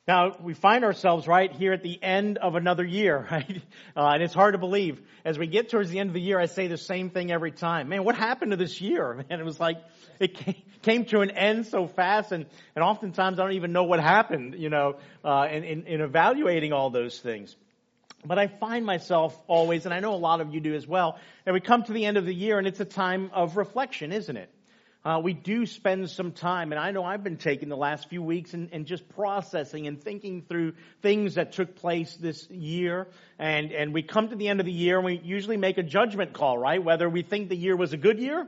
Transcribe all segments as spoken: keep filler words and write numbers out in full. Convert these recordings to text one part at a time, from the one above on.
Now, we find ourselves right here at the end of another year, right? Uh, and it's hard to believe. As we get towards the end of the year, I say the same thing every time. Man, what happened to this year? Man, it was like, it came, came to an end so fast, and, and oftentimes I don't even know what happened, you know, uh, in, in, in evaluating all those things. But I find myself always, and I know a lot of you do as well, that we come to the end of the year and it's a time of reflection, isn't it? Uh, we do spend some time, and I know I've been taking the last few weeks and, and just processing and thinking through things that took place this year. And, and we come to the end of the year and we usually make a judgment call, right? Whether we think the year was a good year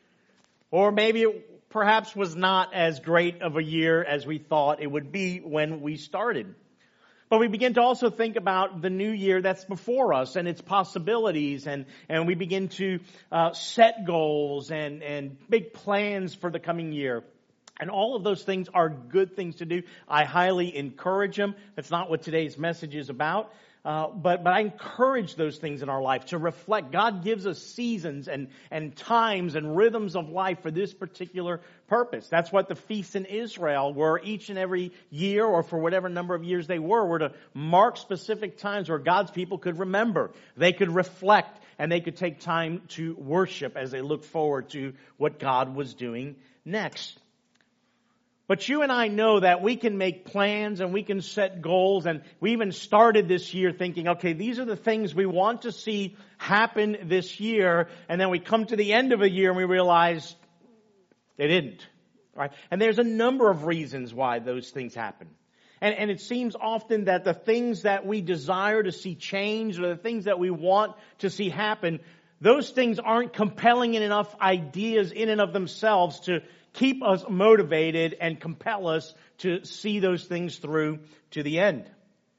or maybe it perhaps was not as great of a year as we thought it would be when we started. But we begin to also think about the new year that's before us and its possibilities, and, and we begin to uh, set goals and, and make plans for the coming year. And all of those things are good things to do. I highly encourage them. That's not what today's message is about. Uh, but, but I encourage those things in our life to reflect. God gives us seasons and, and times and rhythms of life for this particular purpose. That's what the feasts in Israel were each and every year, or for whatever number of years they were, were to mark specific times where God's people could remember. They could reflect and they could take time to worship as they look forward to what God was doing next. But you and I know that we can make plans and we can set goals, and we even started this year thinking, okay, these are the things we want to see happen this year, and then we come to the end of a year and we realize they didn't, right? And there's a number of reasons why those things happen. And, and it seems often that the things that we desire to see change, or the things that we want to see happen, those things aren't compelling enough ideas in and of themselves to keep us motivated and compel us to see those things through to the end.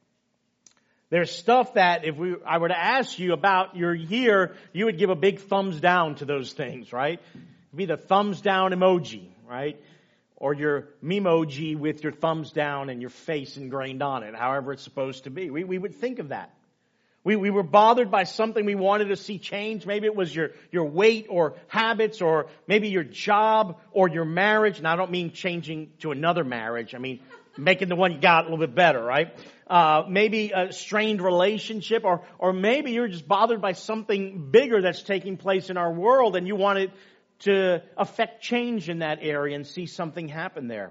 There's stuff that if we, I were to ask you about your year, you would give a big thumbs down to those things, right? It'd be the thumbs down emoji, right? Or your memoji with your thumbs down and your face ingrained on it, however it's supposed to be. We, we would think of that. We, we were bothered by something we wanted to see change. Maybe it was your, your weight or habits, or maybe your job or your marriage. And I don't mean changing to another marriage. I mean making the one you got a little bit better, right? Uh, maybe a strained relationship, or, or maybe you're just bothered by something bigger that's taking place in our world and you wanted to affect change in that area and see something happen there.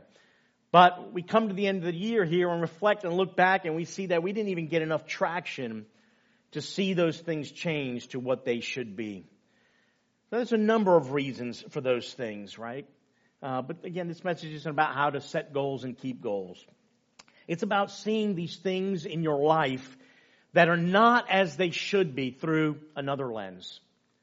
But we come to the end of the year here and reflect and look back, and we see that we didn't even get enough traction to see those things change to what they should be. There's a number of reasons for those things, right? Uh, but again, this message isn't about how to set goals and keep goals. It's about seeing these things in your life that are not as they should be through another lens.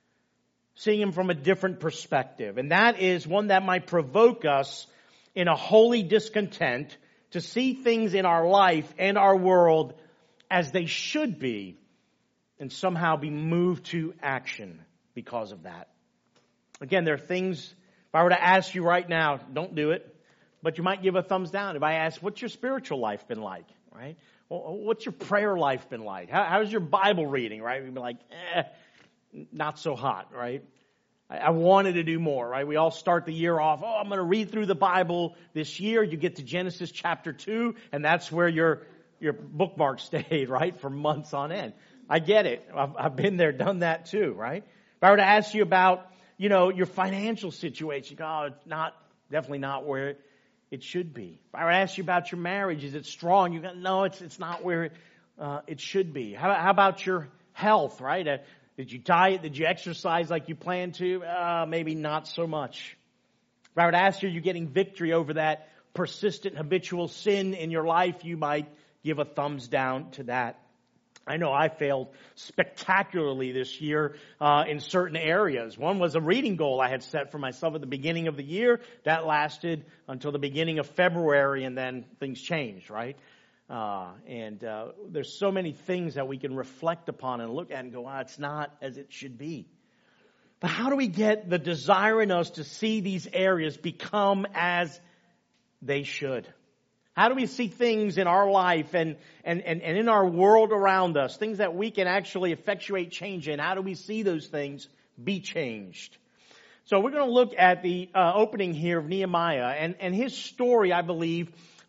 Seeing them from a different perspective. And that is one that might provoke us in a holy discontent to see things in our life and our world as they should be, and somehow be moved to action because of that. Again, there are things, if I were to ask you right now, don't do it, but you might give a thumbs down. If I ask, what's your spiritual life been like, right? Well, what's your prayer life been like? How, how's your Bible reading, right? We'd be like, eh, not so hot, right? I, I wanted to do more, right? We all start the year off, oh, I'm going to read through the Bible this year. You get to Genesis chapter two, and that's where your, your bookmark stayed, right, for months on end. I get it. I've, I've been there, done that too, right? If I were to ask you about, you know, your financial situation, oh, it's not, definitely not where it should be. If I were to ask you about your marriage, is it strong? You go, no, it's it's not where uh, it should be. How, how about your health, right? Uh, did you diet? Did you exercise like you planned to? Uh, maybe not so much. If I were to ask you, are you getting victory over that persistent habitual sin in your life? You might give a thumbs down to that. I know I failed spectacularly this year uh, in certain areas. One was a reading goal I had set for myself at the beginning of the year. That lasted until the beginning of February, and then things changed, right? Uh, and uh, there's so many things that we can reflect upon and look at and go, ah, it's not as it should be. But how do we get the desire in us to see these areas become as they should? How do we see things in our life and, and, and, and in our world around us, things that we can actually effectuate change in? How do we see those things be changed? So we're going to look at the uh, opening here of Nehemiah, and, and his story, I believe,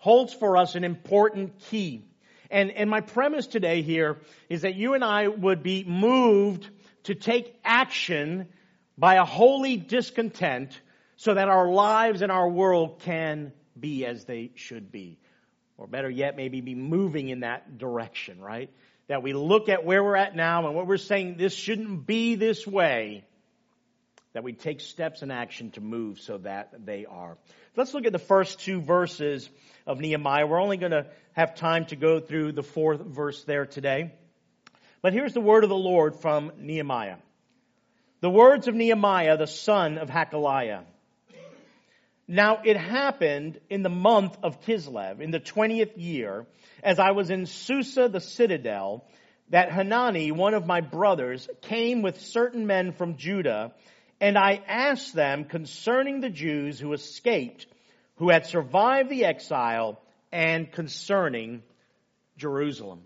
holds for us an important key. And, and my premise today here is that you and I would be moved to take action by a holy discontent so that our lives and our world can be as they should be. Or better yet, maybe be moving in that direction, right? That we look at where we're at now and what we're saying, this shouldn't be this way. That we take steps in action to move so that they are. Let's look at the first two verses of Nehemiah. We're only going to have time to go through the fourth verse there today. But here's the word of the Lord from Nehemiah. The words of Nehemiah, the son of Hakaliah. Now it happened in the month of Kislev, in the twentieth year, as I was in Susa the citadel, that Hanani, one of my brothers, came with certain men from Judah, and I asked them concerning the Jews who escaped, who had survived the exile, and concerning Jerusalem.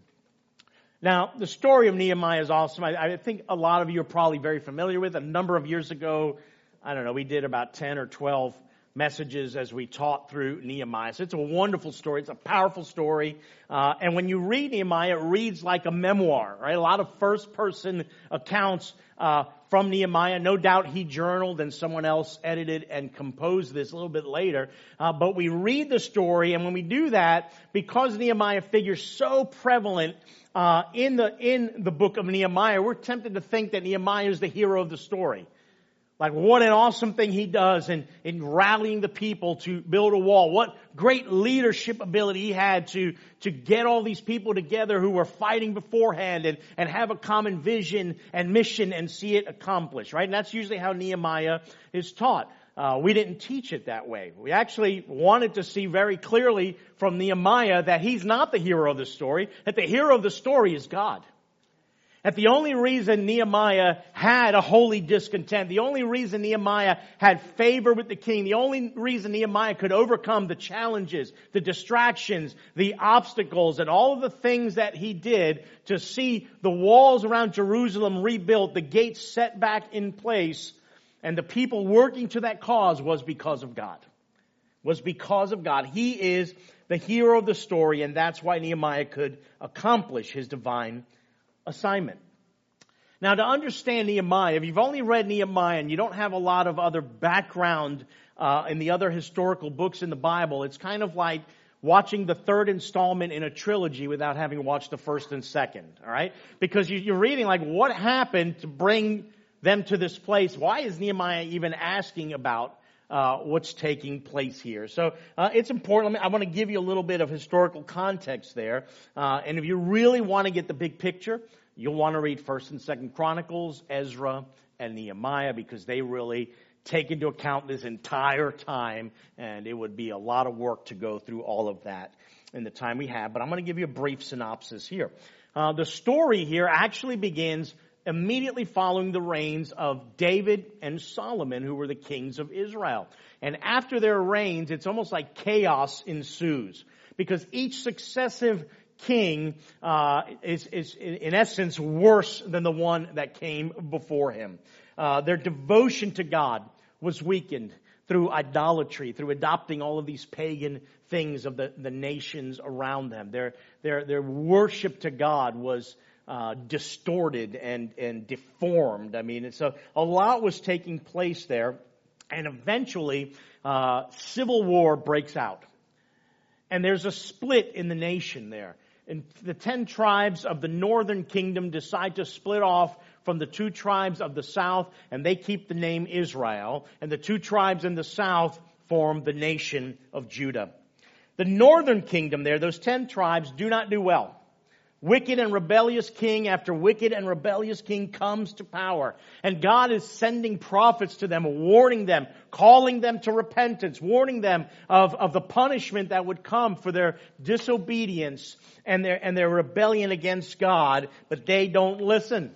Now, the story of Nehemiah is awesome. I, I think a lot of you are probably very familiar with it. A number of years ago, I don't know, we did about ten or twelve messages as we taught through Nehemiah. So it's a wonderful story. It's a powerful story. Uh, and when you read Nehemiah, it reads like a memoir, right? A lot of first-person accounts uh, from Nehemiah. No doubt he journaled and someone else edited and composed this a little bit later. Uh, but we read the story, and when we do that, because Nehemiah figures so prevalent uh, in the in the book of Nehemiah, we're tempted to think that Nehemiah is the hero of the story. Like what an awesome thing he does in, in rallying the people to build a wall. What great leadership ability he had to, to get all these people together who were fighting beforehand and, and have a common vision and mission and see it accomplished, right? And that's usually how Nehemiah is taught. Uh, we didn't teach it that way. We actually wanted to see very clearly from Nehemiah that he's not the hero of the story, that the hero of the story is God. That the only reason Nehemiah had a holy discontent, the only reason Nehemiah had favor with the king, the only reason Nehemiah could overcome the challenges, the distractions, the obstacles, and all of the things that he did to see the walls around Jerusalem rebuilt, the gates set back in place, and the people working to that cause was because of God. Was because of God. He is the hero of the story, and that's why Nehemiah could accomplish his divine assignment. Now, to understand Nehemiah, if you've only read Nehemiah and you don't have a lot of other background uh, in the other historical books in the Bible, it's kind of like watching the third installment in a trilogy without having watched the first and second, all right? Because you, you're reading like what happened to bring them to this place. Why is Nehemiah even asking about Uh, what's taking place here? So uh, it's important. I want to give you a little bit of historical context there. Uh, and if you really want to get the big picture, you'll want to read First and Second Chronicles, Ezra, and Nehemiah, because they really take into account this entire time, and it would be a lot of work to go through all of that in the time we have. But I'm going to give you a brief synopsis here. Uh, the story here actually begins immediately following the reigns of David and Solomon, who were the kings of Israel. And after their reigns, it's almost like chaos ensues, because each successive king uh, is, is, in essence, worse than the one that came before him. Uh, their devotion to God was weakened through idolatry, through adopting all of these pagan things of the, the nations around them. Their, their, their worship to God was Uh, distorted and, and deformed. I mean, so a lot was taking place there. And eventually, uh, civil war breaks out. And there's a split in the nation there. And the ten tribes of the northern kingdom decide to split off from the two tribes of the south, and they keep the name Israel. And the two tribes in the south form the nation of Judah. The northern kingdom there, those ten tribes, do not do well. Wicked and rebellious king after wicked and rebellious king comes to power. And God is sending prophets to them, warning them, calling them to repentance, warning them of, of the punishment that would come for their disobedience and their, and their rebellion against God, but they don't listen.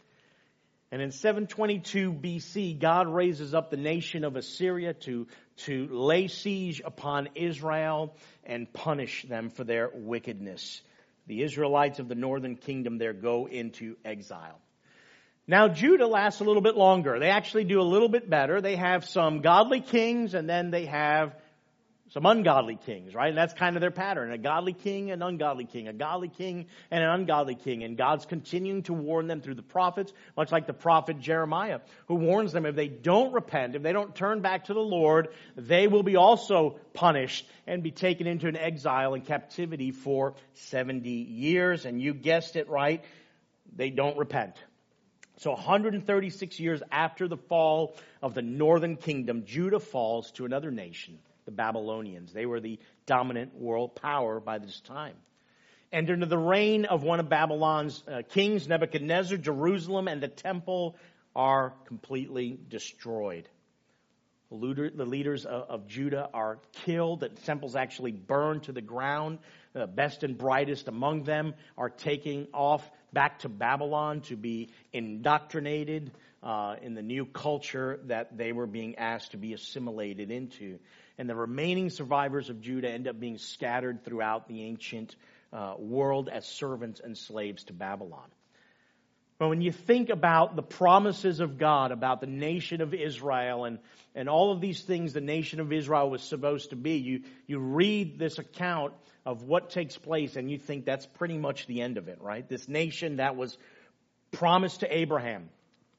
And in seven twenty-two B C, God raises up the nation of Assyria to, to lay siege upon Israel and punish them for their wickedness. The Israelites of the northern kingdom there go into exile. Now Judah lasts a little bit longer. They actually do a little bit better. They have some godly kings, and then they have some ungodly kings, right? And that's kind of their pattern. A godly king, an ungodly king, a godly king, and an ungodly king. And God's continuing to warn them through the prophets, much like the prophet Jeremiah, who warns them if they don't repent, if they don't turn back to the Lord, they will be also punished and be taken into an exile and captivity for seventy years. And you guessed it right, they don't repent. So one hundred thirty-six years after the fall of the northern kingdom, Judah falls to another nation, the Babylonians. They were the dominant world power by this time. And under the reign of one of Babylon's uh, kings, Nebuchadnezzar, Jerusalem and the temple are completely destroyed. The, looter, the leaders of, of Judah are killed. The temple's actually burned to the ground. The best and brightest among them are taking off back to Babylon to be indoctrinated uh, in the new culture that they were being asked to be assimilated into. And the remaining survivors of Judah end up being scattered throughout the ancient uh, world as servants and slaves to Babylon. But when you think about the promises of God about the nation of Israel and, and all of these things the nation of Israel was supposed to be, you, you read this account of what takes place and you think that's pretty much the end of it, right? This nation that was promised to Abraham.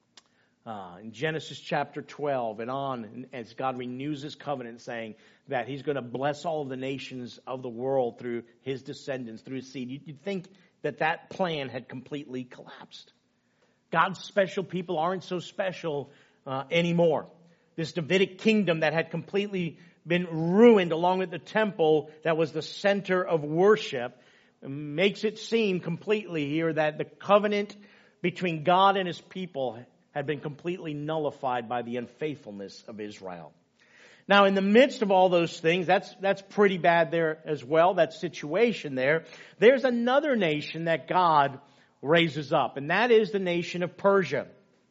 Uh, in Genesis chapter twelve and on, as God renews his covenant saying that he's going to bless all of the nations of the world through his descendants, through his seed, you'd think that that plan had completely collapsed. God's special people aren't so special uh, anymore. This Davidic kingdom that had completely been ruined along with the temple that was the center of worship makes it seem completely here that the covenant between God and his people had been completely nullified by the unfaithfulness of Israel. Now, in the midst of all those things, that's that's pretty bad there as well, that situation there. There's another nation that God raises up, and that is the nation of Persia.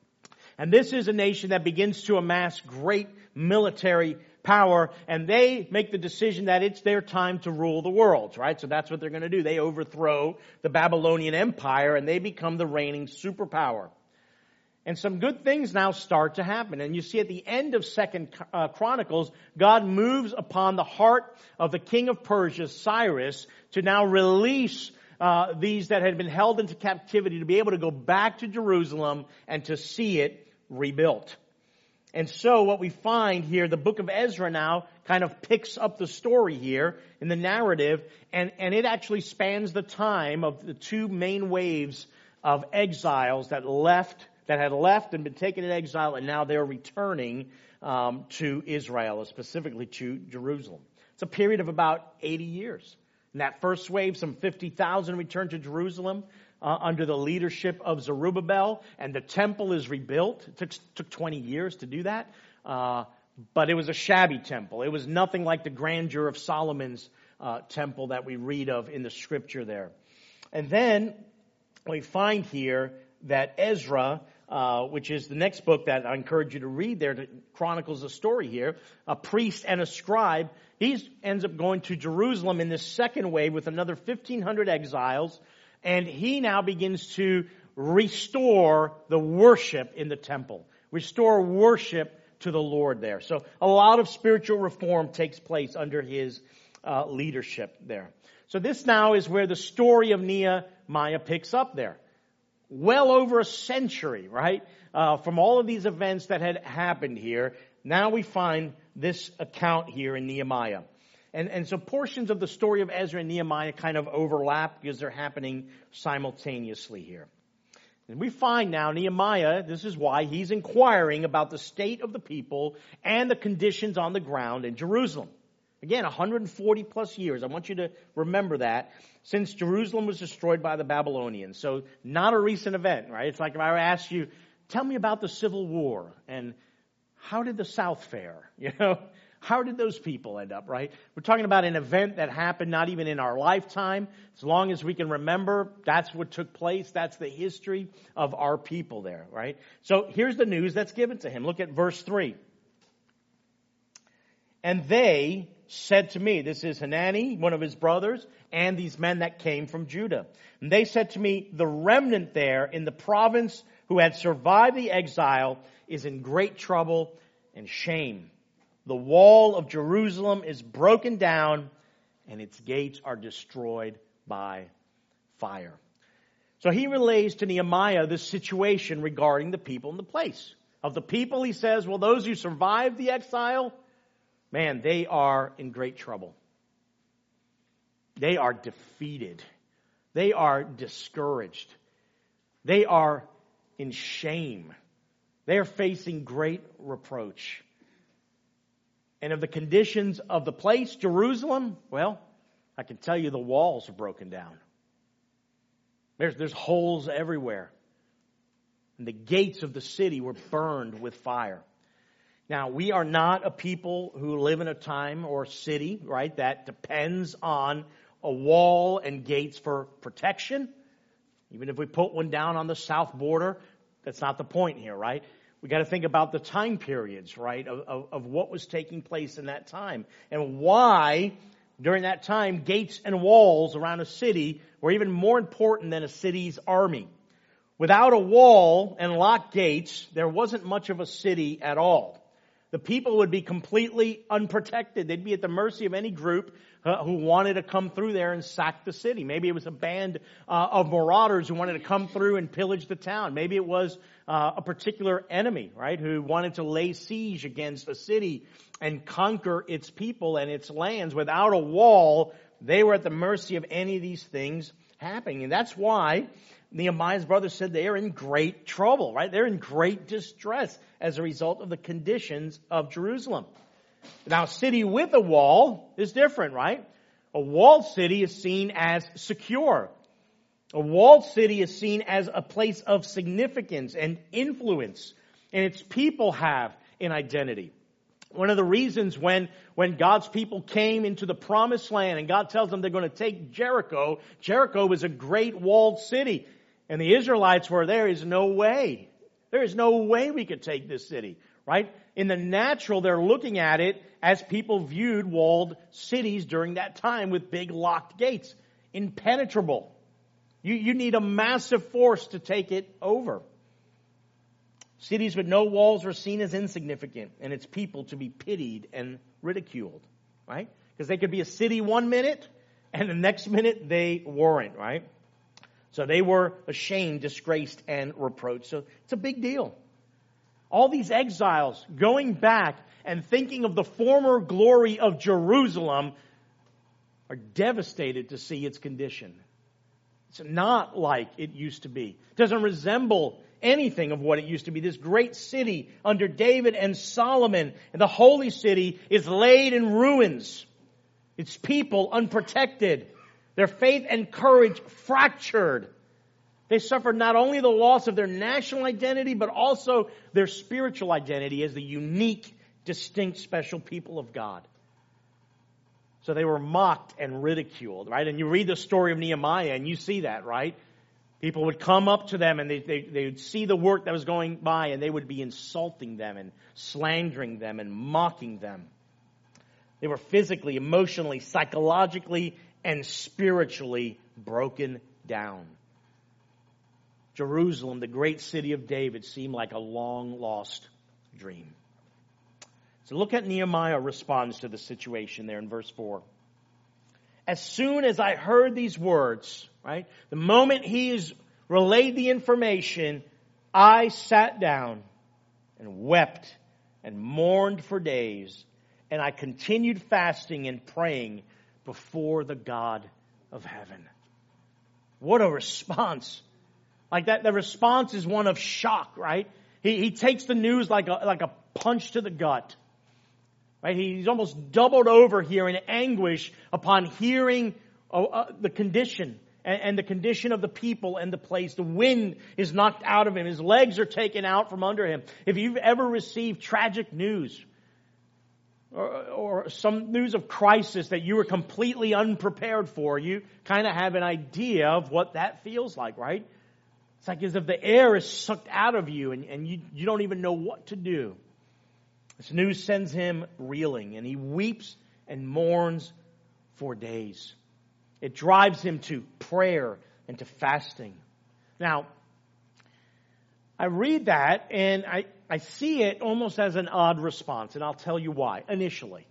And this is a nation that begins to amass great military power, and they make the decision that it's their time to rule the world, right? So that's what they're going to do. They overthrow the Babylonian Empire, and they become the reigning superpower. And some good things now start to happen. And you see at the end of Second uh, Chronicles, God moves upon the heart of the king of Persia, Cyrus, to now release uh, these that had been held into captivity to be able to go back to Jerusalem and to see it rebuilt. And so what we find here, the book of Ezra now kind of picks up the story here in the narrative, and, and it actually spans the time of the two main waves of exiles that left that had left and been taken in exile, and now they're returning um, to Israel, specifically to Jerusalem. It's a period of about eighty years. In that first wave, some fifty thousand returned to Jerusalem uh, under the leadership of Zerubbabel, and the temple is rebuilt. It took, took twenty years to do that, uh, but it was a shabby temple. It was nothing like the grandeur of Solomon's uh, temple that we read of in the scripture there. And then we find here that Ezra, uh, which is the next book that I encourage you to read there, that chronicles the story here, a priest and a scribe, he ends up going to Jerusalem in this second wave with another fifteen hundred exiles, and he now begins to restore the worship in the temple, restore worship to the Lord there. So a lot of spiritual reform takes place under his uh, leadership there. So this now is where the story of Nehemiah picks up there. Well over a century, right, uh, from all of these events that had happened here, now we find this account here in Nehemiah. And, and so portions of the story of Ezra and Nehemiah kind of overlap because they're happening simultaneously here. And we find now Nehemiah, this is why he's inquiring about the state of the people and the conditions on the ground in Jerusalem. Again, one hundred forty plus years. I want you to remember that, since Jerusalem was destroyed by the Babylonians. So not a recent event, right? It's like if I asked you, tell me about the Civil War and how did the South fare? You know, how did those people end up, right? We're talking about an event that happened not even in our lifetime. As long as we can remember, that's what took place. That's the history of our people there, right? So here's the news that's given to him. Look at verse three. And they said to me, this is Hanani, one of his brothers, and these men that came from Judah. And they said to me, the remnant there in the province who had survived the exile is in great trouble and shame. The wall of Jerusalem is broken down, and its gates are destroyed by fire. So he relays to Nehemiah this situation regarding the people and the place. Of the people, he says, well, those who survived the exile, man, they are in great trouble. They are defeated. They are discouraged. They are in shame. They are facing great reproach. And of the conditions of the place, Jerusalem, well, I can tell you the walls are broken down. There's, there's holes everywhere. And the gates of the city were burned with fire. Now, we are not a people who live in a time or city, right, that depends on a wall and gates for protection. Even if we put one down on the south border, that's not the point here, right? We got to think about the time periods, right, of, of, of what was taking place in that time and why during that time gates and walls around a city were even more important than a city's army. Without a wall and locked gates, there wasn't much of a city at all. The people would be completely unprotected. They'd be at the mercy of any group uh, who wanted to come through there and sack the city. Maybe it was a band uh, of marauders who wanted to come through and pillage the town. Maybe it was uh, a particular enemy, right, who wanted to lay siege against a city and conquer its people and its lands. Without a wall, they were at the mercy of any of these things happening. And that's why Nehemiah's brothers said they are in great trouble, right? They're in great distress as a result of the conditions of Jerusalem. Now, a city with a wall is different, right? A walled city is seen as secure. A walled city is seen as a place of significance and influence, and its people have an identity. One of the reasons when, when God's people came into the promised land and God tells them they're going to take Jericho, Jericho was a great walled city. And the Israelites were, there is no way. There is no way we could take this city, right? In the natural, they're looking at it as people viewed walled cities during that time with big locked gates. Impenetrable. You, you need a massive force to take it over. Cities with no walls were seen as insignificant and its people to be pitied and ridiculed, right? Because they could be a city one minute and the next minute they weren't, right? So they were ashamed, disgraced, and reproached. So it's a big deal. All these exiles going back and thinking of the former glory of Jerusalem are devastated to see its condition. It's not like it used to be. It doesn't resemble anything of what it used to be. This great city under David and Solomon, and the holy city, is laid in ruins. Its people unprotected. Their faith and courage fractured. They suffered not only the loss of their national identity, but also their spiritual identity as the unique, distinct, special people of God. So they were mocked and ridiculed, right? And you read the story of Nehemiah and you see that, right? People would come up to them and they, they, they would see the work that was going by and they would be insulting them and slandering them and mocking them. They were physically, emotionally, psychologically, and spiritually broken down. Jerusalem, the great city of David, seemed like a long-lost dream. So look at Nehemiah responds to the situation there in verse four. As soon as I heard these words, right, the moment he has relayed the information, I sat down and wept and mourned for days, and I continued fasting and praying before the God of heaven. What a response. Like that, the response is one of shock, right? He, he takes the news like a, like a punch to the gut. Right? He's almost doubled over here in anguish upon hearing uh, uh, the condition and, and the condition of the people and the place. The wind is knocked out of him. His legs are taken out from under him. If you've ever received tragic news, Or, or some news of crisis that you were completely unprepared for, you kind of have an idea of what that feels like, right? It's like as if the air is sucked out of you and, and you, you don't even know what to do. This news sends him reeling and he weeps and mourns for days. It drives him to prayer and to fasting. Now, I read that and I, I see it almost as an odd response, and I'll tell you why, initially.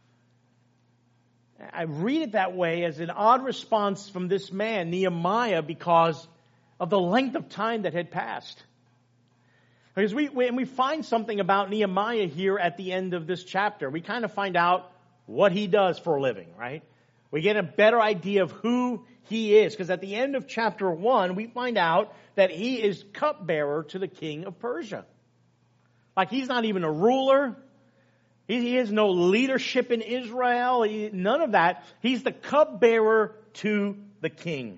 I read it that way as an odd response from this man, Nehemiah, because of the length of time that had passed. Because we, we, and we find something about Nehemiah here at the end of this chapter. We kind of find out what he does for a living, right? We get a better idea of who he is. Because at the end of chapter one, we find out that he is cupbearer to the king of Persia. Like he's not even a ruler. He, he has no leadership in Israel. He, none of that. He's the cupbearer to the king.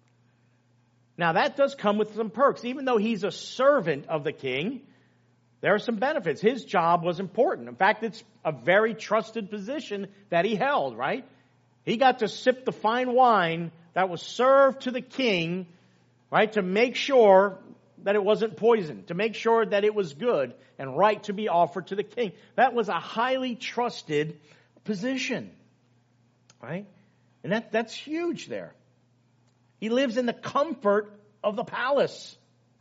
Now that does come with some perks. Even though he's a servant of the king, there are some benefits. His job was important. In fact, it's a very trusted position that he held, right? He got to sip the fine wine that was served to the king, right, to make sure that it wasn't poisoned, to make sure that it was good and right to be offered to the king. That was a highly trusted position, right? And that, that's huge there. He lives in the comfort of the palace.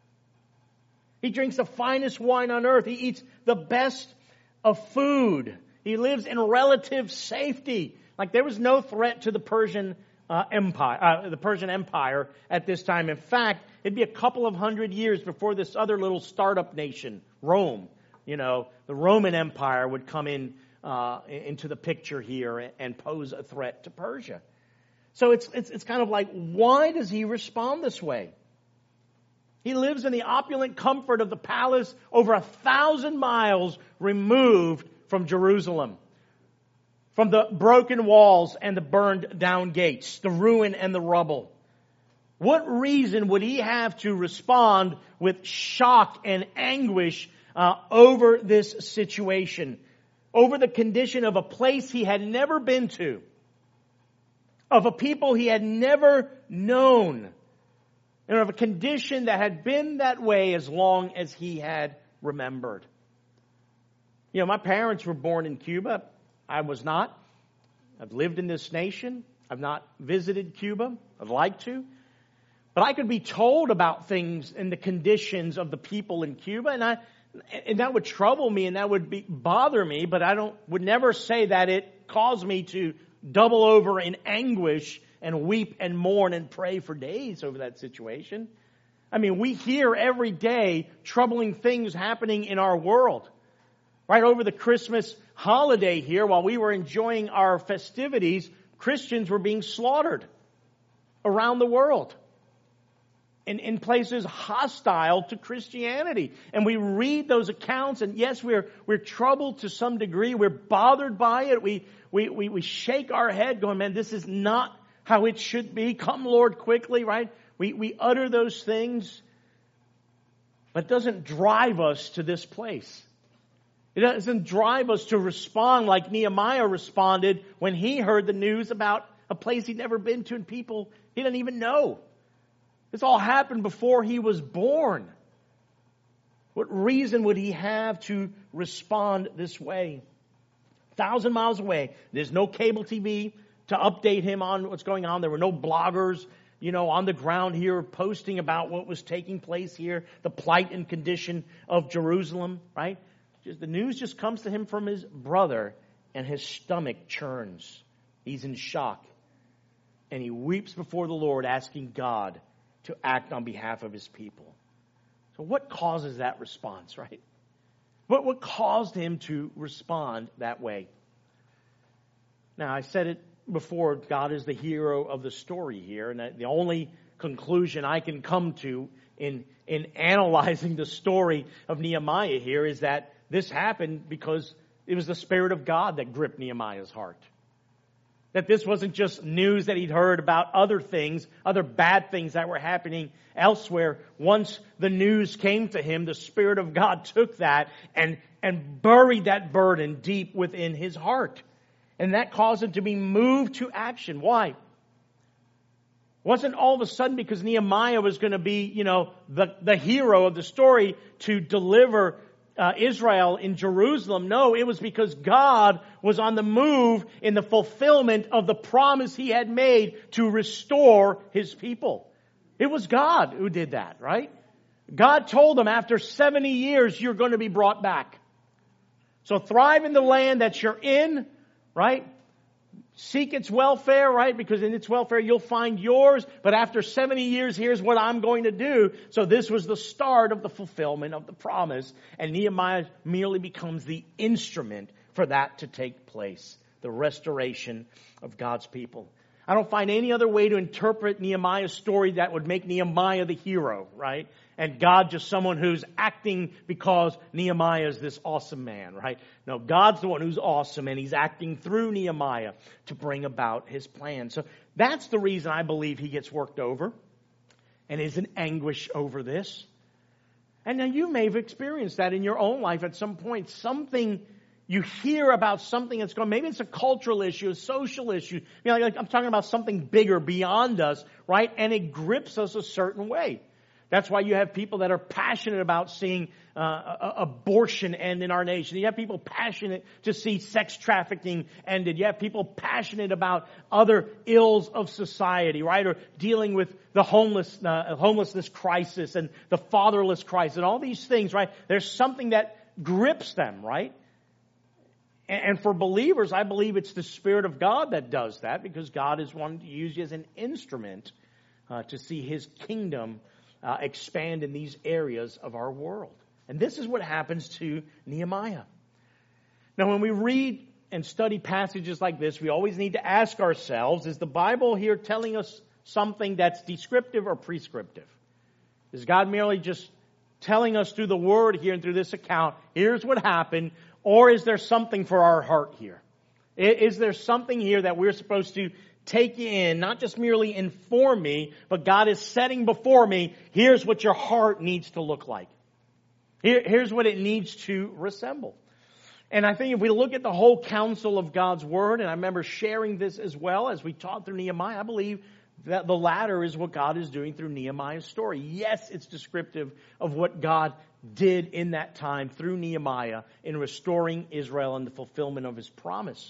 He drinks the finest wine on earth. He eats the best of food. He lives in relative safety. Like there was no threat to the Persian uh, empire, uh, the Persian Empire at this time. In fact, it'd be a couple of hundred years before this other little startup nation, Rome, you know, the Roman Empire would come in uh, into the picture here and pose a threat to Persia. So it's, it's, it's kind of like, why does he respond this way? He lives in the opulent comfort of the palace over a thousand miles removed from Jerusalem, from the broken walls and the burned down gates, the ruin and the rubble. What reason would he have to respond with shock and anguish uh, over this situation, over the condition of a place he had never been to, of a people he had never known, and of a condition that had been that way as long as he had remembered? You know, my parents were born in Cuba. I was not. I've lived in this nation. I've not visited Cuba. I'd like to. But I could be told about things and the conditions of the people in Cuba, and I, and that would trouble me and that would be, bother me, but I don't, would never say that it caused me to double over in anguish and weep and mourn and pray for days over that situation. I mean, we hear every day troubling things happening in our world. Right over the Christmas holiday here, while we were enjoying our festivities, Christians were being slaughtered around the world in, in places hostile to Christianity. And we read those accounts, and yes, we're we're troubled to some degree. We're bothered by it. We we we, we shake our head going, man, this is not how it should be. Come, Lord, quickly, right? We we utter those things, but it doesn't drive us to this place. It doesn't drive us to respond like Nehemiah responded when he heard the news about a place he'd never been to and people he didn't even know. This all happened before he was born. What reason would he have to respond this way? A thousand miles away. There's no cable T V to update him on what's going on. There were no bloggers, you know, on the ground here posting about what was taking place here, the plight and condition of Jerusalem, right? The news just comes to him from his brother, and his stomach churns. He's in shock. And he weeps before the Lord, asking God to act on behalf of his people. So what causes that response, right? What, what caused him to respond that way? Now, I said it before, God is the hero of the story here, and the only conclusion I can come to in, in analyzing the story of Nehemiah here is that this happened because it was the Spirit of God that gripped Nehemiah's heart. That this wasn't just news that he'd heard about other things, other bad things that were happening elsewhere. Once the news came to him, the Spirit of God took that and, and buried that burden deep within his heart. And that caused him to be moved to action. Why? It wasn't all of a sudden because Nehemiah was going to be, you know, the, the hero of the story to deliver Uh, Israel in Jerusalem. No, it was because God was on the move in the fulfillment of the promise he had made to restore his people. It was God who did that, right? God told them after seventy years, you're going to be brought back. So thrive in the land that you're in, right? Seek its welfare, right? Because in its welfare you'll find yours. But after seventy years, here's what I'm going to do. So this was the start of the fulfillment of the promise. And Nehemiah merely becomes the instrument for that to take place. The restoration of God's people. I don't find any other way to interpret Nehemiah's story that would make Nehemiah the hero, right? And God just someone who's acting because Nehemiah is this awesome man, right? No, God's the one who's awesome, and He's acting through Nehemiah to bring about His plan. So that's the reason I believe he gets worked over and is in anguish over this. And now you may have experienced that in your own life at some point. Something you hear about something that's going, maybe it's a cultural issue, a social issue. You know, like I'm talking about something bigger beyond us, right? And it grips us a certain way. That's why you have people that are passionate about seeing uh, abortion end in our nation. You have people passionate to see sex trafficking ended. You have people passionate about other ills of society, right? Or dealing with the homeless, uh, homelessness crisis and the fatherless crisis and all these things, right? There's something that grips them, right? And for believers, I believe it's the Spirit of God that does that, because God is wanting to use you as an instrument uh, to see His kingdom uh, expand in these areas of our world. And this is what happens to Nehemiah. Now, when we read and study passages like this, we always need to ask ourselves, is the Bible here telling us something that's descriptive or prescriptive? Is God merely just telling us through the Word here and through this account, here's what happened? Or is there something for our heart here? Is there something here that we're supposed to take in, not just merely inform me, but God is setting before me, here's what your heart needs to look like. Here, here's what it needs to resemble. And I think if we look at the whole counsel of God's Word, and I remember sharing this as well as we taught through Nehemiah, I believe that the latter is what God is doing through Nehemiah's story. Yes, it's descriptive of what God did in that time through Nehemiah in restoring Israel and the fulfillment of His promise.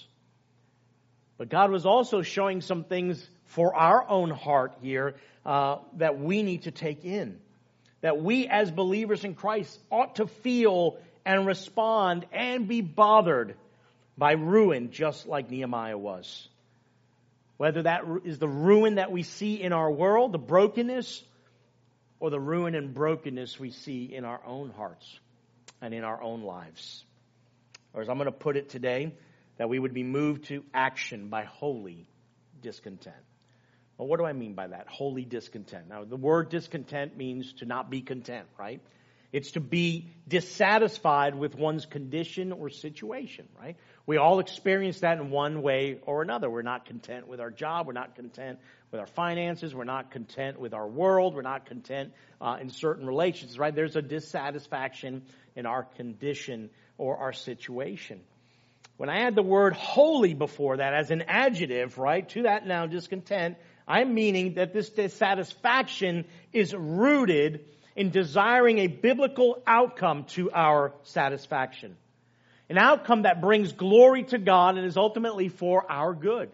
But God was also showing some things for our own heart here uh, that we need to take in. That we as believers in Christ ought to feel and respond and be bothered by ruin just like Nehemiah was. Whether that is the ruin that we see in our world, the brokenness, or the ruin and brokenness we see in our own hearts and in our own lives. Or as I'm going to put it today, that we would be moved to action by holy discontent. Well, what do I mean by that? Holy discontent. Now, the word discontent means to not be content, right? It's to be dissatisfied with one's condition or situation, right? We all experience that in one way or another. We're not content with our job. We're not content with our finances. We're not content with our world. We're not content uh, in certain relations, right? There's a dissatisfaction in our condition or our situation. When I add the word holy before that as an adjective, right, to that noun discontent, I'm meaning that this dissatisfaction is rooted in desiring a biblical outcome to our satisfaction. An outcome that brings glory to God and is ultimately for our good.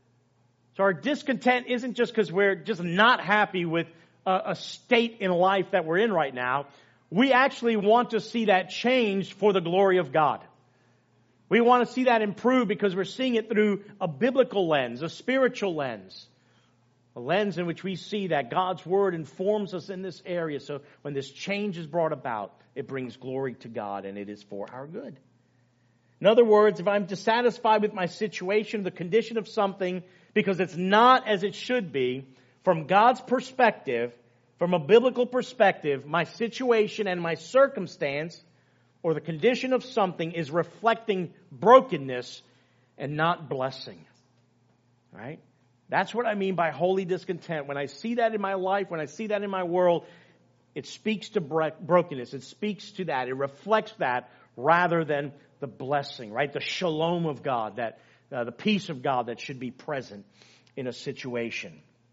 So our discontent isn't just because we're just not happy with a, a state in life that we're in right now. We actually want to see that changed for the glory of God. We want to see that improve because we're seeing it through a biblical lens, a spiritual lens. A lens in which we see that God's Word informs us in this area. So when this change is brought about, it brings glory to God and it is for our good. In other words, if I'm dissatisfied with my situation, the condition of something, because it's not as it should be, from God's perspective, from a biblical perspective, my situation and my circumstance, or the condition of something, is reflecting brokenness and not blessing. Right? That's what I mean by holy discontent. When I see that in my life, when I see that in my world, it speaks to brokenness. It speaks to that. It reflects that rather than the blessing, right? The shalom of God, that uh, the peace of God that should be present in a situation.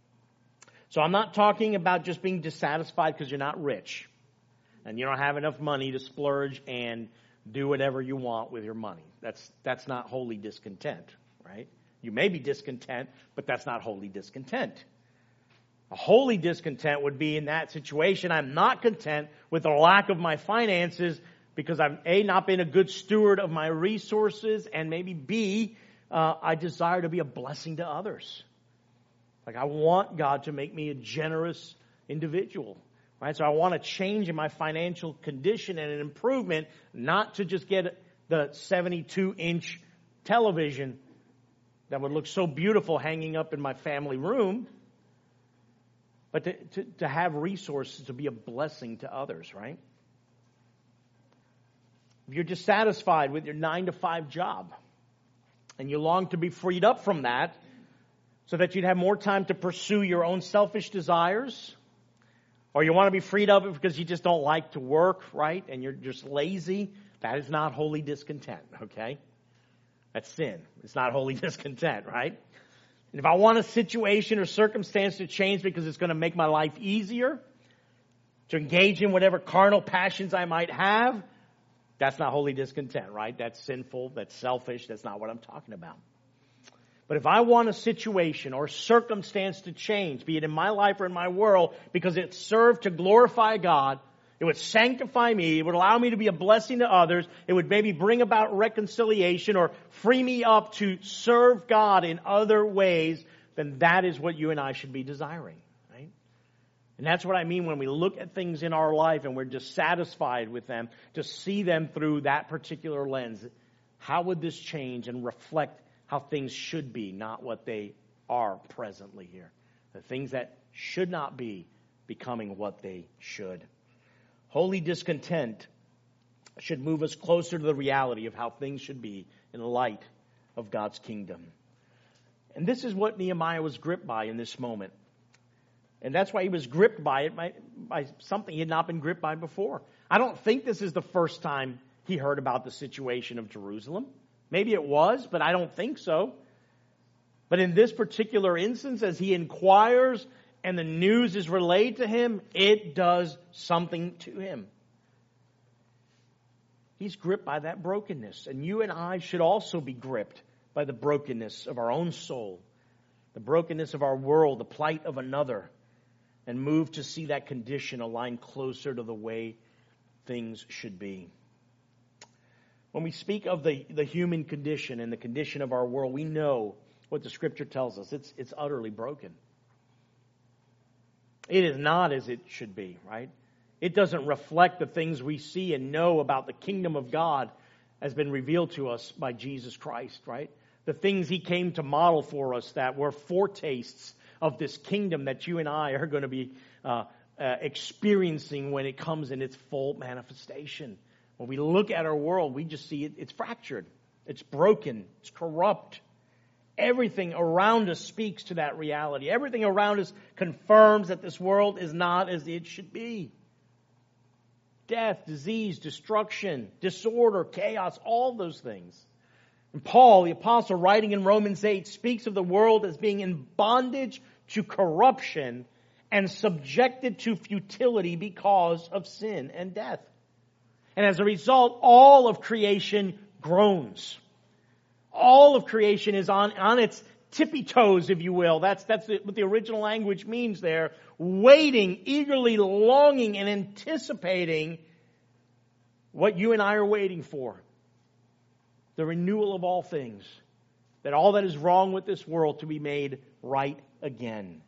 So I'm not talking about just being dissatisfied because you're not rich and you don't have enough money to splurge and do whatever you want with your money. That's that's not holy discontent, right? You may be discontent, but that's not holy discontent. A holy discontent would be in that situation. I'm not content with the lack of my finances because I've, A, not been a good steward of my resources, and maybe B, uh, I desire to be a blessing to others. Like I want God to make me a generous individual, right? So I want a change in my financial condition and an improvement, not to just get the seventy-two inch television that would look so beautiful hanging up in my family room, but to, to, to have resources to be a blessing to others, right? If you're dissatisfied with your nine to five job and you long to be freed up from that so that you'd have more time to pursue your own selfish desires, or you want to be freed up because you just don't like to work, right? And you're just lazy, that is not holy discontent, okay? That's sin. It's not holy discontent, right? And if I want a situation or circumstance to change because it's going to make my life easier, to engage in whatever carnal passions I might have, that's not holy discontent, right? That's sinful, that's selfish, that's not what I'm talking about. But if I want a situation or circumstance to change, be it in my life or in my world, because it served to glorify God, it would sanctify me, it would allow me to be a blessing to others, it would maybe bring about reconciliation or free me up to serve God in other ways, then that is what you and I should be desiring, right? And that's what I mean when we look at things in our life and we're dissatisfied with them, to see them through that particular lens. How would this change and reflect how things should be, not what they are presently here? The things that should not be becoming what they should. Holy discontent should move us closer to the reality of how things should be in light of God's kingdom. And this is what Nehemiah was gripped by in this moment. And that's why he was gripped by it, by, by something he had not been gripped by before. I don't think this is the first time he heard about the situation of Jerusalem. Maybe it was, but I don't think so. But in this particular instance, as he inquires and the news is relayed to him, it does something to him. He's gripped by that brokenness. And you and I should also be gripped by the brokenness of our own soul, the brokenness of our world, the plight of another, and move to see that condition align closer to the way things should be. When we speak of the, the human condition and the condition of our world, we know what the Scripture tells us. It's, it's utterly broken. It is not as it should be, right? It doesn't reflect the things we see and know about the kingdom of God as been revealed to us by Jesus Christ, right? The things He came to model for us that were foretastes of this kingdom that you and I are going to be uh, uh, experiencing when it comes in its full manifestation. When we look at our world, we just see it, it's fractured, it's broken, it's corrupt. Everything around us speaks to that reality. Everything around us confirms that this world is not as it should be. Death, disease, destruction, disorder, chaos, all those things. And Paul, the apostle, writing in Romans eight, speaks of the world as being in bondage to corruption and subjected to futility because of sin and death. And as a result, all of creation groans. All of creation is on, on its tippy toes, if you will. That's, that's what the original language means there. Waiting, eagerly longing and anticipating what you and I are waiting for. The renewal of all things. That all that is wrong with this world to be made right again.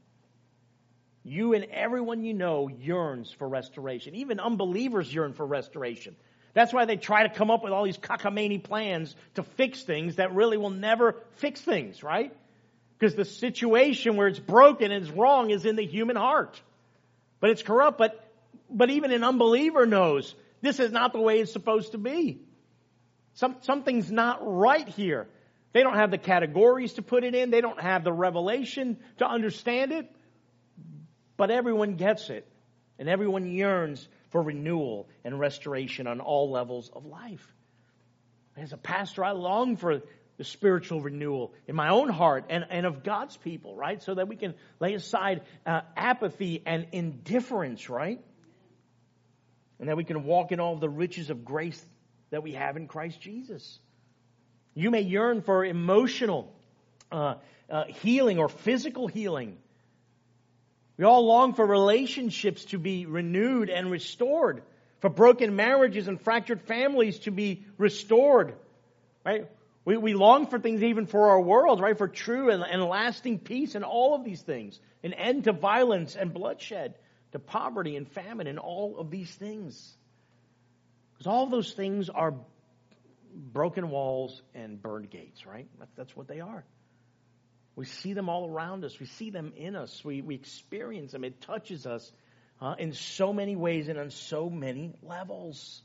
You and everyone you know yearns for restoration. Even unbelievers yearn for restoration. That's why they try to come up with all these cockamamie plans to fix things that really will never fix things, right? Because the situation where it's broken and it's wrong is in the human heart. But it's corrupt. But, but even an unbeliever knows this is not the way it's supposed to be. Some, something's not right here. They don't have the categories to put it in. They don't have the revelation to understand it. But everyone gets it. And everyone yearns for renewal and restoration on all levels of life. As a pastor, I long for the spiritual renewal in my own heart and, and of God's people, right? So that we can lay aside uh, apathy and indifference, right? And that we can walk in all the riches of grace that we have in Christ Jesus. You may yearn for emotional uh, uh, healing or physical healing. We all long for relationships to be renewed and restored, for broken marriages and fractured families to be restored, right? We, we long for things even for our world, right? For true and, and lasting peace and all of these things. An end to violence and bloodshed, to poverty and famine and all of these things. Because all of those things are broken walls and burned gates, right? That's, that's what they are. We see them all around us. We see them in us. We, we experience them. It touches us uh, in so many ways and on so many levels.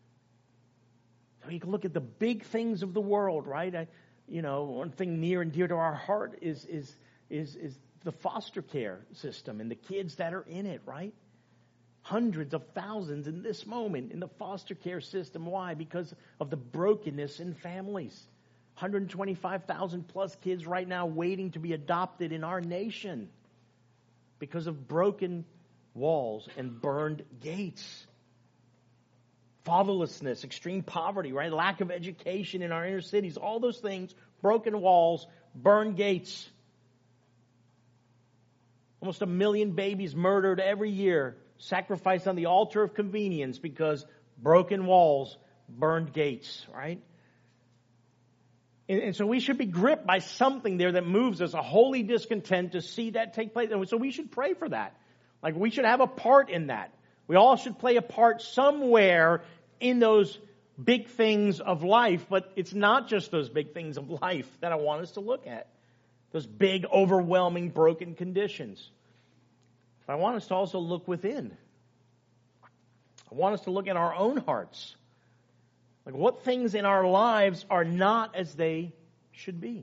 So you can look at the big things of the world, right? I, you know, one thing near and dear to our heart is is is is the foster care system and the kids that are in it, right? Hundreds of thousands in this moment in the foster care system. Why? Because of the brokenness in families. one hundred twenty-five thousand plus kids right now waiting to be adopted in our nation because of broken walls and burned gates. Fatherlessness, extreme poverty, right? Lack of education in our inner cities, all those things, broken walls, burned gates. Almost a million babies murdered every year, sacrificed on the altar of convenience because broken walls, burned gates, right? And, and so we should be gripped by something there that moves us, a holy discontent to see that take place. And so we should pray for that. Like we should have a part in that. We all should play a part somewhere in those big things of life, but it's not just those big things of life that I want us to look at. Those big, overwhelming, broken conditions. But I want us to also look within. I want us to look at our own hearts. Like what things in our lives are not as they should be.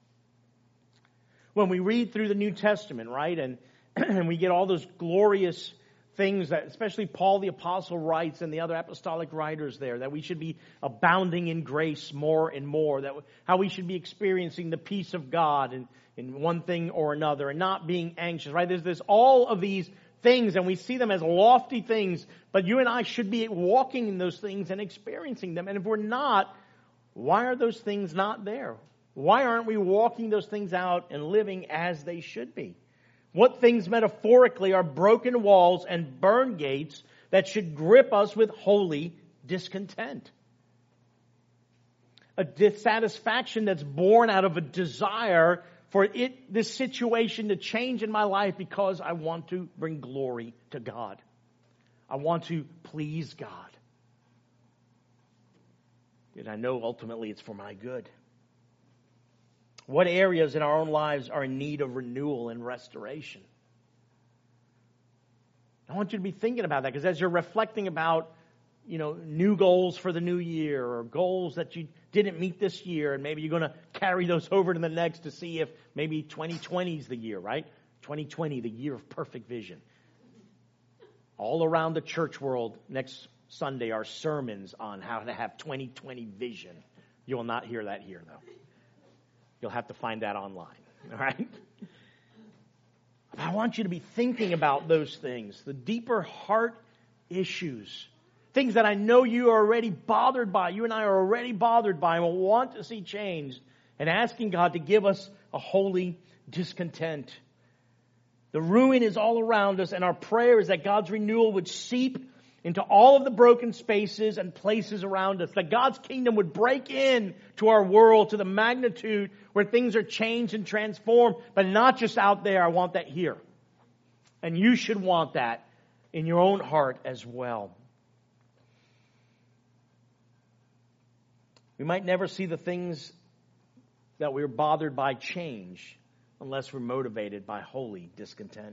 When we read through the New Testament, right, and, and we get all those glorious things that especially Paul the Apostle writes and the other apostolic writers there, that we should be abounding in grace more and more, that how we should be experiencing the peace of God in, in one thing or another and not being anxious, right? There's this, all of these things and we see them as lofty things, but you and I should be walking in those things and experiencing them. And if we're not, why are those things not there? Why aren't we walking those things out and living as they should be? What things metaphorically are broken walls and burned gates that should grip us with holy discontent? A dissatisfaction that's born out of a desire for it, this situation to change in my life because I want to bring glory to God. I want to please God. And I know ultimately it's for my good. What areas in our own lives are in need of renewal and restoration? I want you to be thinking about that, because as you're reflecting about, you know, new goals for the new year or goals that you didn't meet this year, and maybe you're going to carry those over to the next to see if maybe twenty twenty is the year, right? twenty twenty, the year of perfect vision. All around the church world, next Sunday are sermons on how to have twenty twenty vision. You will not hear that here, though. You'll have to find that online, all right? I want you to be thinking about those things, the deeper heart issues, things that I know you are already bothered by. You and I are already bothered by and will want to see changed, and asking God to give us a holy discontent. The ruin is all around us, and our prayer is that God's renewal would seep into all of the broken spaces and places around us, that God's kingdom would break in to our world to the magnitude where things are changed and transformed, but not just out there. I want that here. And you should want that in your own heart as well. We might never see the things that we're bothered by change unless we're motivated by holy discontent.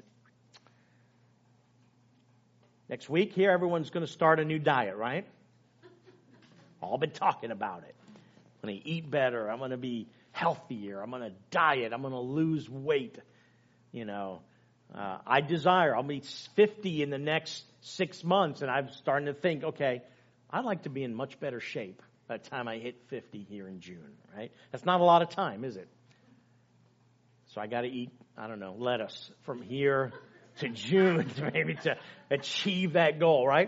Next week here, everyone's going to start a new diet, right? All been talking about it. I'm going to eat better. I'm going to be healthier. I'm going to diet. I'm going to lose weight. You know, uh, I desire. I'll be fifty in the next six months, and I'm starting to think, okay, I'd like to be in much better shape by the time I hit fifty here in June, right? That's not a lot of time, is it? So I got to eat, I don't know, lettuce from here to June, maybe to achieve that goal, right?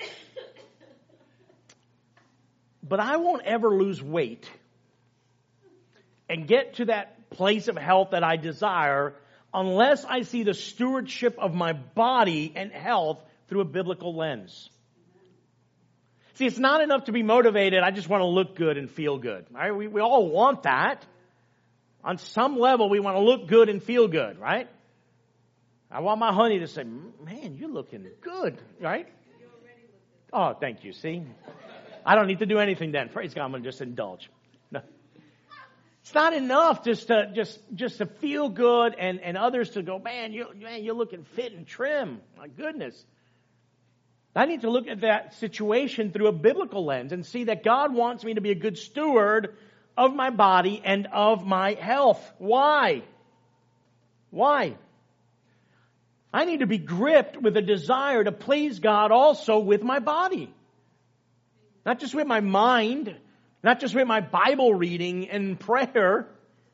But I won't ever lose weight and get to that place of health that I desire unless I see the stewardship of my body and health through a biblical lens. See, it's not enough to be motivated. I just want to look good and feel good. Right? We, we all want that. On some level, we want to look good and feel good, right? I want my honey to say, man, you're looking good, right? Oh, thank you. See? I don't need to do anything then. Praise God, I'm going to just indulge. No. It's not enough just to just just to feel good and, and others to go, man, you man, you're looking fit and trim. My goodness. I need to look at that situation through a biblical lens and see that God wants me to be a good steward of my body and of my health. Why? Why? I need to be gripped with a desire to please God also with my body. Not just with my mind, not just with my Bible reading and prayer,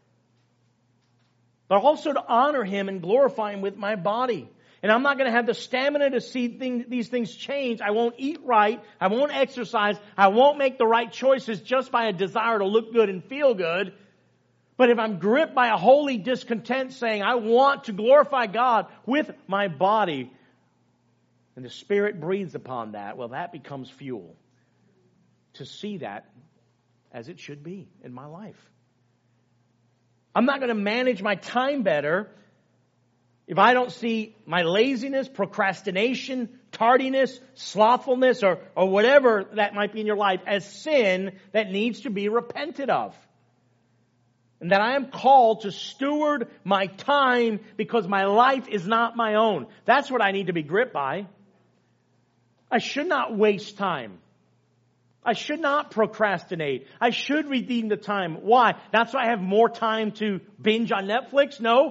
but also to honor Him and glorify Him with my body. And I'm not going to have the stamina to see things, these things change. I won't eat right. I won't exercise. I won't make the right choices just by a desire to look good and feel good. But if I'm gripped by a holy discontent saying, I want to glorify God with my body, and the Spirit breathes upon that, well, that becomes fuel to see that as it should be in my life. I'm not going to manage my time better if I don't see my laziness, procrastination, tardiness, slothfulness, or, or whatever that might be in your life as sin that needs to be repented of. And that I am called to steward my time because my life is not my own. That's what I need to be gripped by. I should not waste time. I should not procrastinate. I should redeem the time. Why? That's why I have more time to binge on Netflix? No.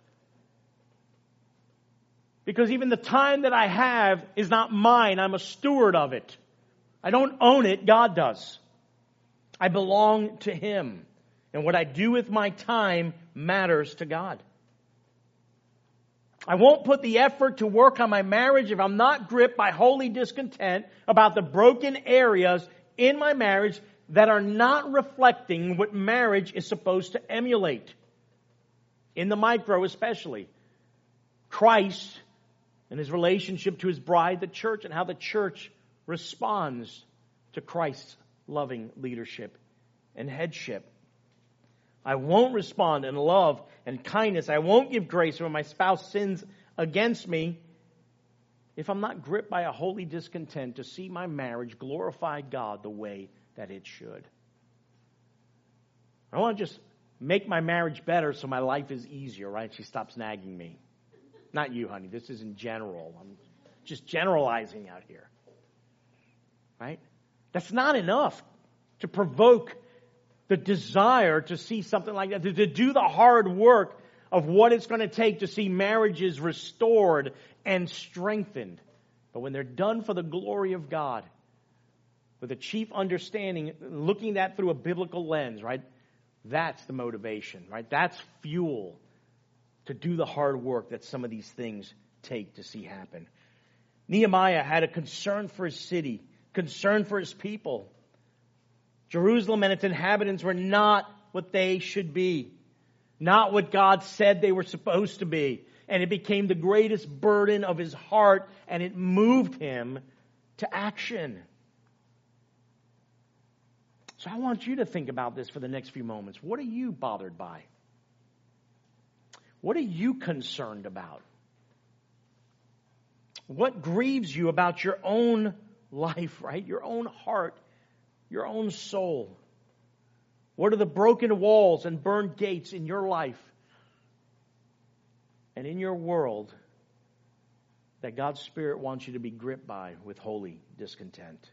Because even the time that I have is not mine. I'm a steward of it. I don't own it. God does. I belong to Him. And what I do with my time matters to God. I won't put the effort to work on my marriage if I'm not gripped by holy discontent about the broken areas in my marriage that are not reflecting what marriage is supposed to emulate. In the micro especially. Christ and His relationship to His bride, the church, and how the church responds to Christ's loving leadership and headship. I won't respond in love and kindness. I won't give grace when my spouse sins against me if I'm not gripped by a holy discontent to see my marriage glorify God the way that it should. I want to just make my marriage better so my life is easier, right? She stops nagging me. Not you, honey. This is in general. I'm just generalizing out here. Right? That's not enough to provoke the desire to see something like that, to, to do the hard work of what it's going to take to see marriages restored and strengthened. But when they're done for the glory of God, with a chief understanding, looking at that through a biblical lens, right? That's the motivation, right? That's fuel to do the hard work that some of these things take to see happen. Nehemiah had a concern for his city, concern for his people. Jerusalem and its inhabitants were not what they should be. Not what God said they were supposed to be. And it became the greatest burden of his heart, and it moved him to action. So I want you to think about this for the next few moments. What are you bothered by? What are you concerned about? What grieves you about your own life, right? Your own heart, your own soul. What are the broken walls and burned gates in your life and in your world that God's Spirit wants you to be gripped by with holy discontent?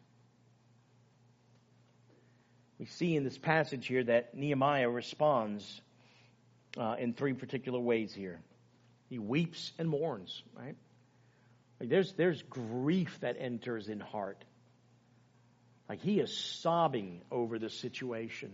We see in this passage here that Nehemiah responds uh, in three particular ways here. He weeps and mourns, right? Like there's there's grief that enters in heart. Like he is sobbing over the situation.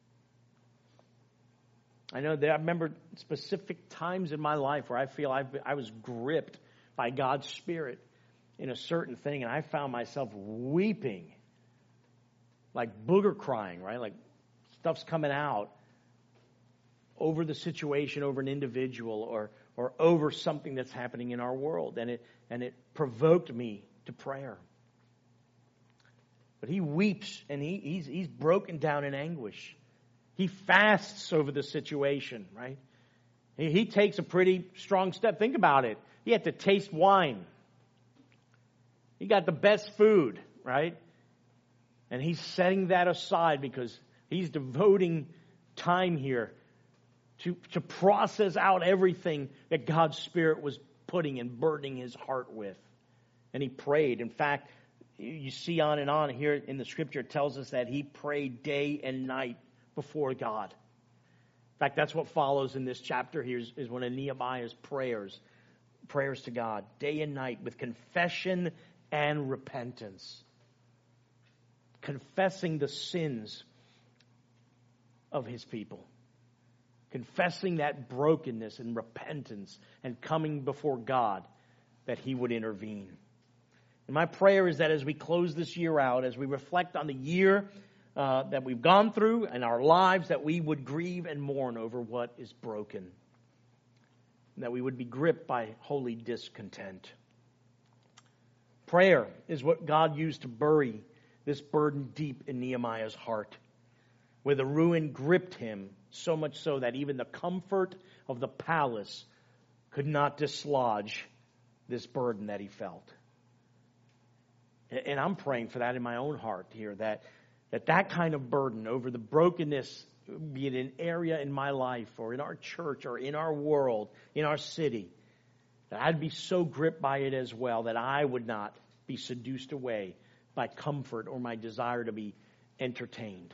I know that I remember specific times in my life where I feel I've been, I was gripped by God's Spirit in a certain thing, and I found myself weeping, like booger crying, right? Like stuff's coming out over the situation, over an individual, or or over something that's happening in our world. And it, and it provoked me to prayer. But he weeps and he, he's, he's broken down in anguish. He fasts over the situation, right? He, he takes a pretty strong step. Think about it. He had to taste wine. He got the best food, right? And he's setting that aside because he's devoting time here to, to process out everything that God's Spirit was putting and burdening his heart with. And he prayed. In fact, you see on and on here in the Scripture, it tells us that he prayed day and night before God. In fact, that's what follows in this chapter here is, is one of Nehemiah's prayers. Prayers to God, day and night, with confession and repentance. Confessing the sins of his people. Confessing that brokenness and repentance and coming before God that he would intervene. And my prayer is that as we close this year out, as we reflect on the year uh, that we've gone through and our lives, that we would grieve and mourn over what is broken. And that we would be gripped by holy discontent. Prayer is what God used to bury this burden deep in Nehemiah's heart, where the ruin gripped him so much so that even the comfort of the palace could not dislodge this burden that he felt. And I'm praying for that in my own heart here, that that, that kind of burden over the brokenness, be it an area in my life or in our church or in our world, in our city, that I'd be so gripped by it as well that I would not be seduced away by comfort or my desire to be entertained.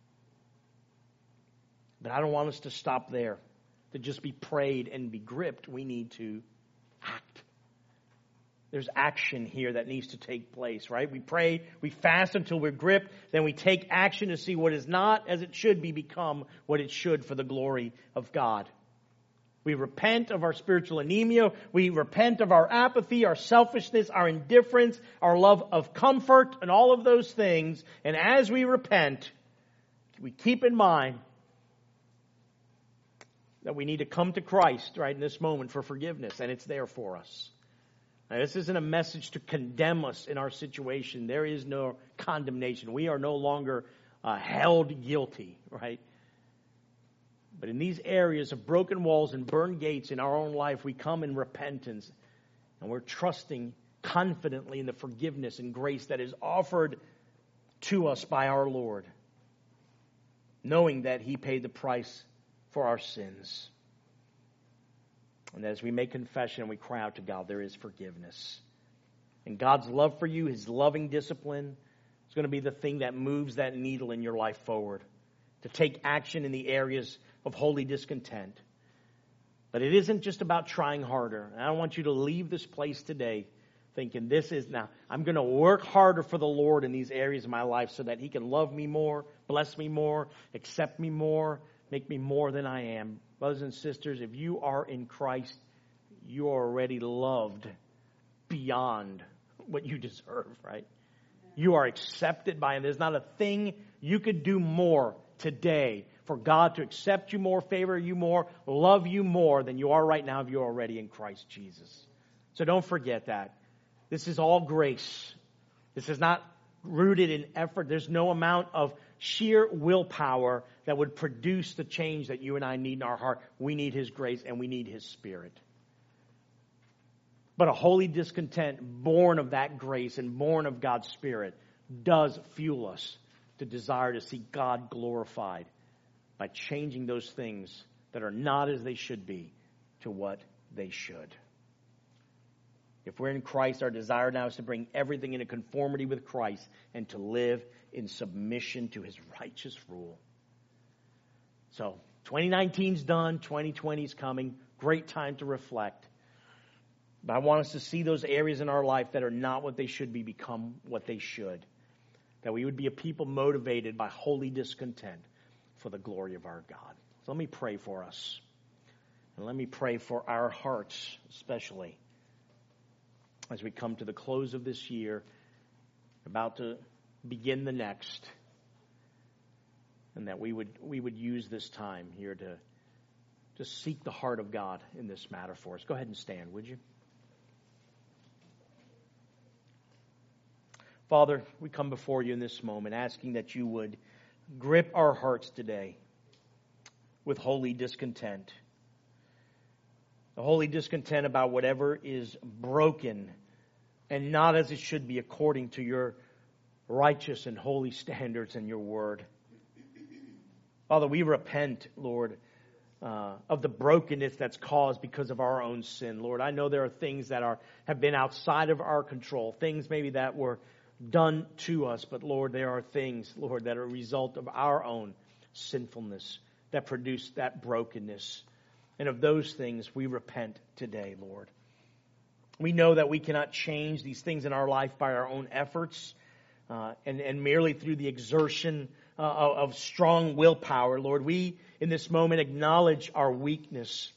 But I don't want us to stop there, to just be prayed and be gripped. We need to act. There's action here that needs to take place, right? We pray, we fast until we're gripped, then we take action to see what is not as it should be become what it should for the glory of God. We repent of our spiritual anemia. We repent of our apathy, our selfishness, our indifference, our love of comfort, and all of those things. And as we repent, we keep in mind that we need to come to Christ right in this moment for forgiveness, and it's there for us. Now, this isn't a message to condemn us in our situation. There is no condemnation. We are no longer uh, held guilty, right? But in these areas of broken walls and burned gates in our own life, we come in repentance, and we're trusting confidently in the forgiveness and grace that is offered to us by our Lord, knowing that he paid the price for our sins. And as we make confession and we cry out to God, there is forgiveness. And God's love for you, his loving discipline, is going to be the thing that moves that needle in your life forward. To take action in the areas of holy discontent. But it isn't just about trying harder. And I don't want you to leave this place today thinking this is now, I'm going to work harder for the Lord in these areas of my life so that he can love me more, bless me more, accept me more, make me more than I am. Brothers and sisters, if you are in Christ, you are already loved beyond what you deserve, right? You are accepted by him. There's not a thing you could do more today for God to accept you more, favor you more, love you more than you are right now if you're already in Christ Jesus. So don't forget that. This is all grace. This is not rooted in effort. There's no amount of sheer willpower that would produce the change that you and I need in our heart. We need his grace and we need his Spirit. But a holy discontent born of that grace and born of God's Spirit does fuel us to desire to see God glorified by changing those things that are not as they should be to what they should. If we're in Christ, our desire now is to bring everything into conformity with Christ and to live in submission to his righteous rule. So, twenty nineteen's done, twenty twenty's coming. Great time to reflect. But I want us to see those areas in our life that are not what they should be become what they should. That we would be a people motivated by holy discontent for the glory of our God. So let me pray for us. And let me pray for our hearts especially. As we come to the close of this year, about to begin the next. And that we would we would use this time here to, to seek the heart of God in this matter for us. Go ahead and stand, would you? Father, we come before you in this moment asking that you would grip our hearts today with holy discontent. The holy discontent about whatever is broken and not as it should be according to your righteous and holy standards and your word. Father, we repent, Lord, uh, of the brokenness that's caused because of our own sin. Lord, I know there are things that are have been outside of our control, things maybe that were done to us, but Lord, there are things, Lord, that are a result of our own sinfulness that produce that brokenness. And of those things, we repent today, Lord. We know that we cannot change these things in our life by our own efforts uh, and, and merely through the exertion uh, of strong willpower, Lord. We, in this moment, acknowledge our weakness.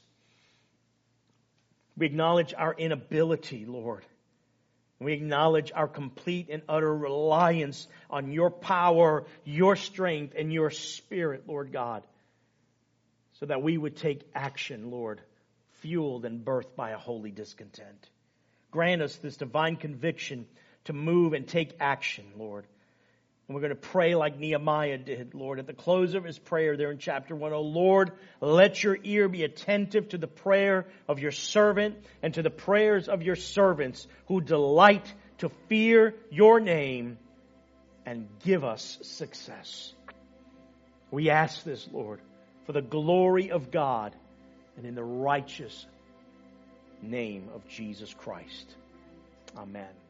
We acknowledge our inability, Lord. We acknowledge our complete and utter reliance on your power, your strength, and your Spirit, Lord God, so that we would take action, Lord, fueled and birthed by a holy discontent. Grant us this divine conviction to move and take action, Lord. And we're going to pray like Nehemiah did, Lord, at the close of his prayer there in chapter one. Oh, Lord, let your ear be attentive to the prayer of your servant and to the prayers of your servants who delight to fear your name, and give us success. We ask this, Lord, for the glory of God and in the righteous name of Jesus Christ. Amen.